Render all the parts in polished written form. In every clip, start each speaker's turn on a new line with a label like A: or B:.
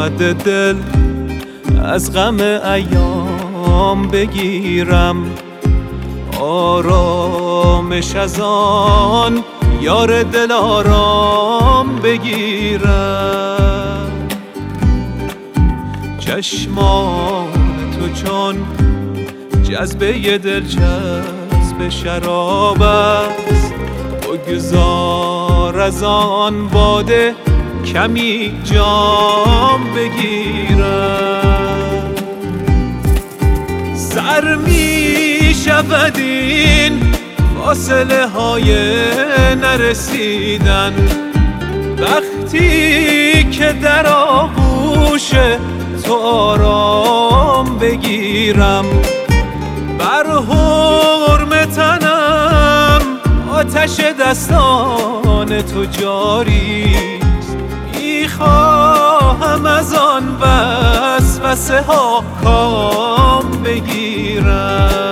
A: اومده دل از غم ایام بگیرم، آرامش از آن یار دل آرام بگیرم. چشمان تو چون جذبه دل جذب شراب است، بگذار از آن باده کمی جام بگیرم. سر می شود این فاصله های نرسیدن، وقتی که در آغوش تو آرام بگیرم. بر حرم تنم آتش دستان تو جاریست، میخواهم از آن وسوسه ها کام بگیرم.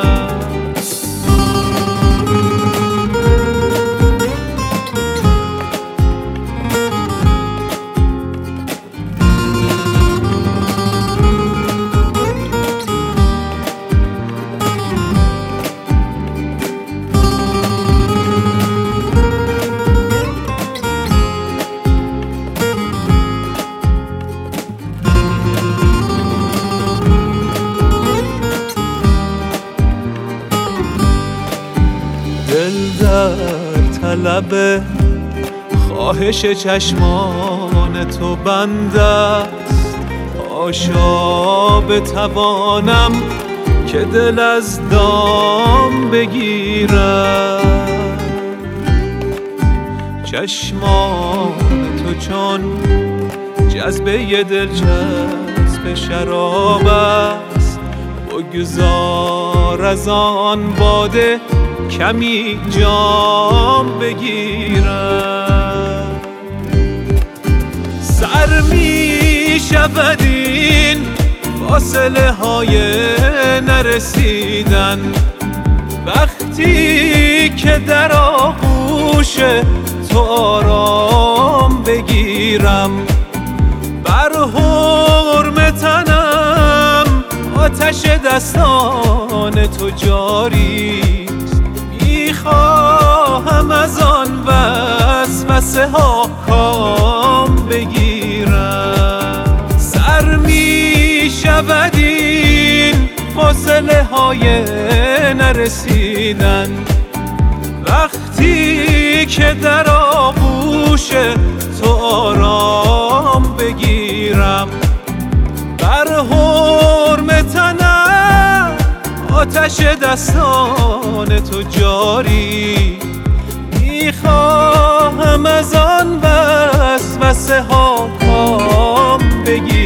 A: دل در طلب خواهش چشمان تو بند است، آشا بتوانم که دل از دام بگیرم. چشمان تو چون جذبه دل جذب شراب است، بگذار از آن باده کمی جام بگیرم. سر می شود این فاصله های نرسیدن، وقتی که در آغوش تو آرام بگیرم. بر حرم تنم آتش دستان تو جاری، میخواهم از آن وسوسه ها کام بگیرم. سر می شود این فاصله های نرسیدن، وقتی که در آغوش تو آرام بگیرم. بر حرم تنم آتش دستان تو جاری، میخواهم از آن وسوسه ها کام بگیرم.